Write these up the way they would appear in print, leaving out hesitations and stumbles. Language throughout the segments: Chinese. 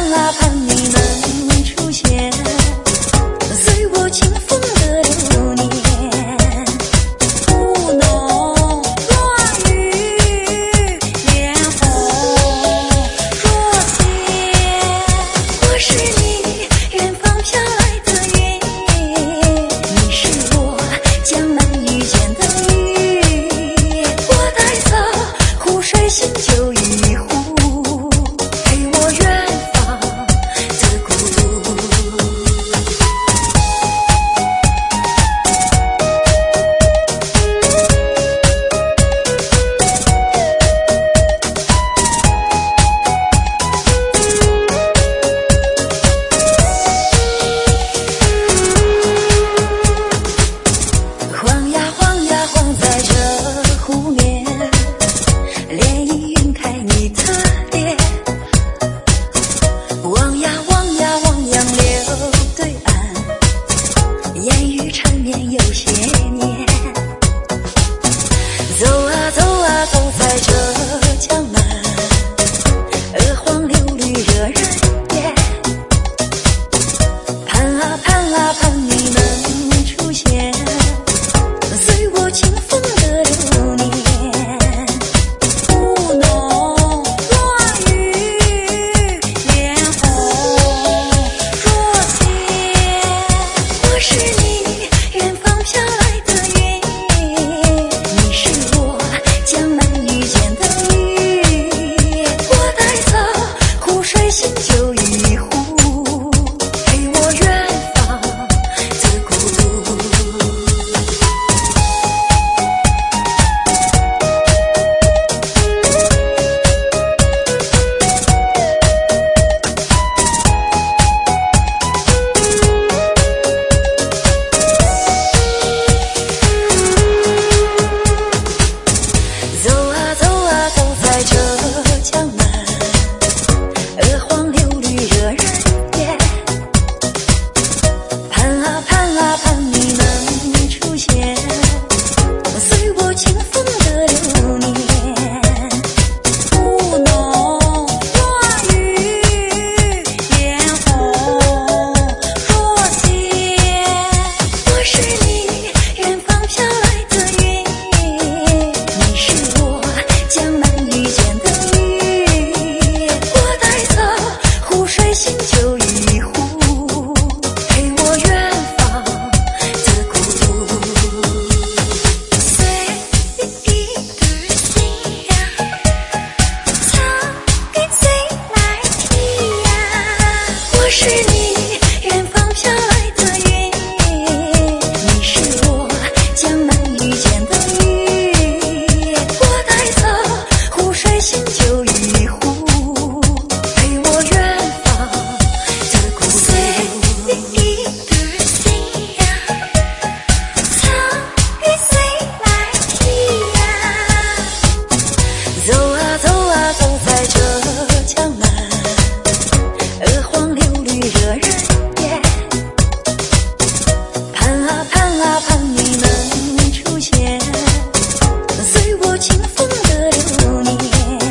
啊盼你能出现，随我清风的流年。雾浓落雨，烈火若线。我是你远方飘来的云，你是我江南遇见的雨。我带走湖水新酒一壶，陪我远方的孤独。晃呀晃呀晃在这湖面，涟漪晕开你的脸。望呀望呀望洋流对岸，烟雨缠绵有些年。走啊走啊走在这江南，鹅黄柳绿惹人厌。盼啊盼啊盼你能出现，随我清风的流年。雾浓落雨，烈火若线。我是你远方飘来的云，你是我江南遇见的雨。我带走湖水新酒一壶，陪我远方的孤独。走啊走啊走在这江南，鹅黄柳绿惹人厌。盼啊盼啊盼你能出现，随我清风的流年。雾浓落雨，烈火若线。我是你远方飘来的云，你是我江南遇见的雨。我带走湖水新酒一壶，陪我远方的孤独。随意的信仰，唱给谁来听呀？我是你远方飘来的云，你是我江南遇见的雨。我带走湖水新酒一壶，陪我远方的孤独。随意的信仰，唱给谁来听呀？走啊走啊走在这江南，鹅黄柳绿惹人厌。盼啊盼啊盼你能出现，随我清风的流年。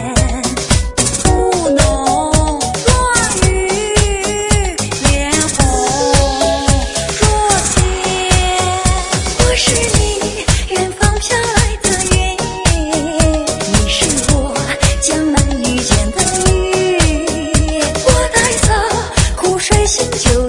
雾浓落雨，烈火若线。我是你远方飘来的云，你是我江南遇见的雨。我带走湖水新酒